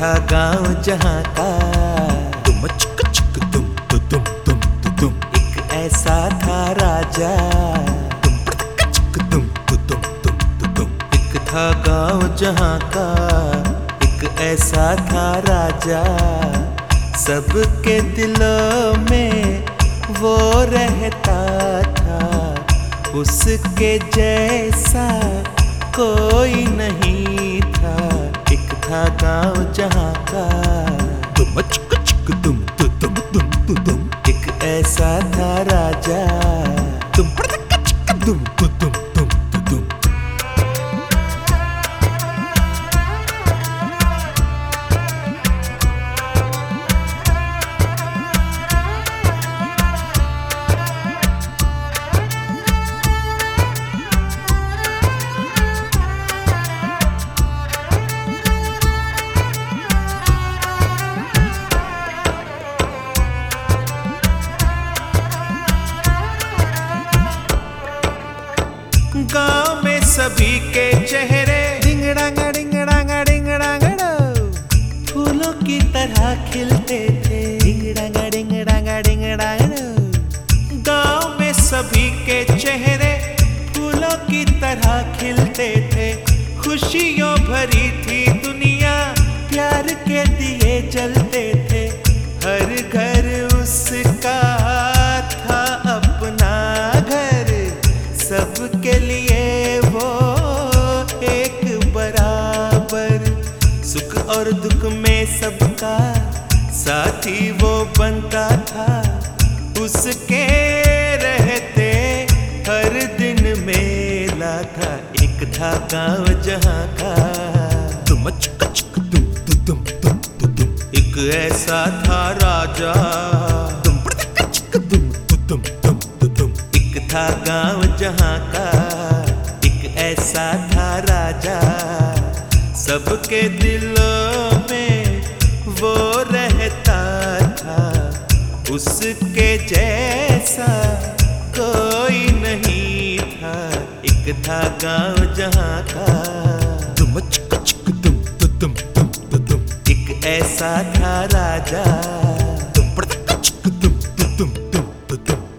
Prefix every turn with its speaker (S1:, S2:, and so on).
S1: था गांव जहां का,
S2: तुम चिक चिक तुम
S1: एक ऐसा था राजा। एक था गांव जहां का, एक ऐसा था राजा। सबके दिलों में वो रहता था, उसके जैसा कोई नहीं था। एक था गांव जहां का,
S2: तुम चिक चिक तुम
S1: एक ऐसा था राजा।
S2: तुम चिक तुम
S1: गांव में सभी के चेहरे डिंगड़ांगा डिंगड़ांगा डिंगड़ांगड़ो फूलों की तरह खिलते थे। डिंगड़ांगा डिंगड़ांगा डिंगड़ांगड़ो गांव में सभी के चेहरे फूलों की तरह खिलते थे। खुशियों भरी थी दुनिया, प्यार के दिए जलते थे। हर घर उसका था अपना घर, सबके लिए वो एक बराबर। सुख और दुख में सबका साथी वो बनता था। उसके रहते हर दिन मेला था। एक था गांव जहां का,
S2: तुम चिक चिक तुम
S1: एक ऐसा था राजा। एक था गांव जहां का, एक ऐसा था राजा। सबके दिलों में वो रहता था, उसके जैसा कोई नहीं था। एक था गांव जहां का,
S2: तुम चिक चिक
S1: एक ऐसा था राजा।
S2: तुम चिक तुम